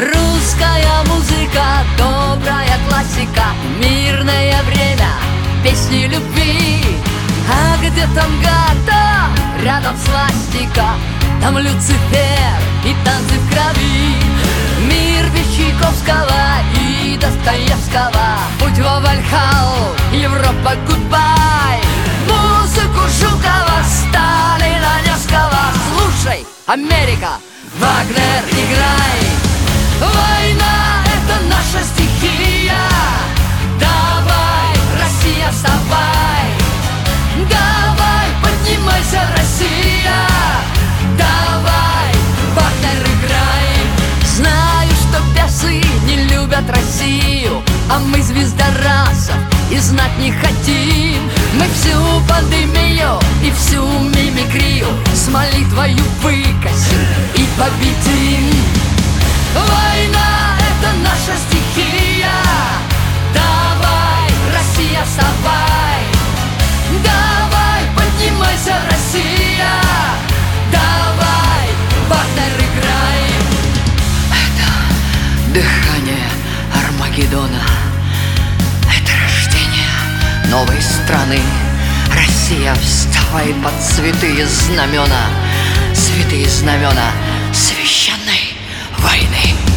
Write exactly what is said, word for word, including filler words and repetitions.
Русская музыка, добрая классика, мирное время, песни любви. А где там гата, рядом свастика, там Люцифер и танцы в крови. Мир без Чайковского и Достоевского, путь во Вальхаллу, Европа, гудбай. Музыку Жукова, Сталина, Невского слушай, Америка, Вагнер, играй. Война — это наша стихия. Давай, Россия, вставай. Давай, поднимайся, Россия. Давай, Вагнер, играй. Знаю, что бесы не любят Россию, а мы звездорасов и знать не хотим. Мы всю пандемию и всю мимикрию с молитвою выкосим и победим. Война — это наша стихия. Давай, Россия, вставай. Давай, поднимайся, Россия. Давай, Вагнер, играй. Это дыхание Армагеддона. Это рождение новой страны. Россия, вставай под святые знамена. Святые знамена священной войны.